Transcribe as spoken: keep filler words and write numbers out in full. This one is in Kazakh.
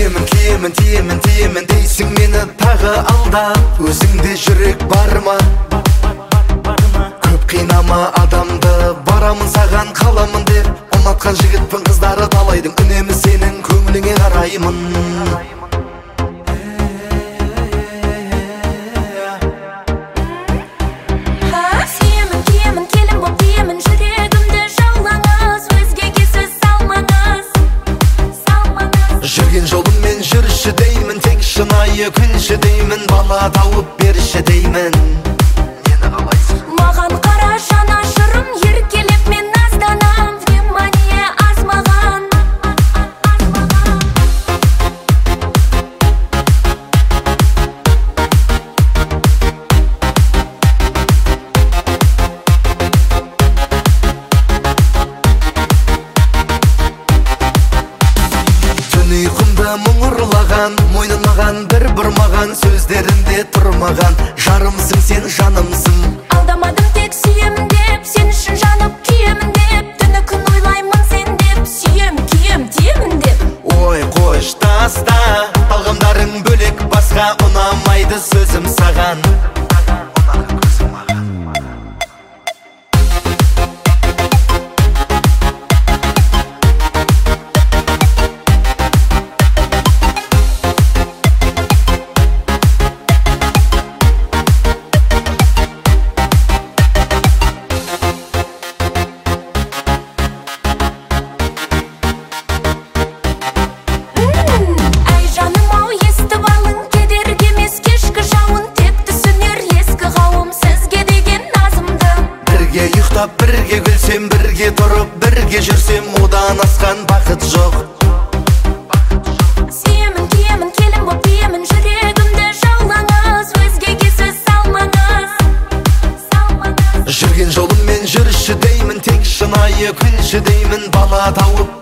Сүйемін, тиемін, тиемін, тиемін дейсің мені тағы алдап. Өзіңде жүрек бар ма? Көп қинама адамды, барамын саған қаламын деп. Ұнатқан жігітпін, қыздары талайдың, үнемі сенің көңіліңе қараймын. Жүрген жолыммен жүрші деймін, тек шынайы күлші деймін, бала тауып берші деймін. Нені қалайсың? Маған қара жанашырым, еркелеп мен азданам, внимание аз маған. Ұйқымда мұң ұрлаған, мойнын маған бір бұрмаған, сөздерінде тұрмаған. Жарымсың сен, жанымсың. Алдамадым, тек сүйемін деп, сен үшін жанып күйемін деп. Түні күн ойлаймын сен деп, сүйем, күйем, деймін деп. Ой, қош таста, талғамдарың бөлек, басқа ұнамайды сөзім саған. Бірге күлсем, бірге тұрып, бірге жүрсем, одан асқан бақыт жоқ. Сүйемін, киемін, келін боп биемін, жүрегімді жаулаңыз, өзгеге сөз салмаңыз. Жүрген жолыммен жүрші деймін, тек шынайы күлші деймін, бала тауып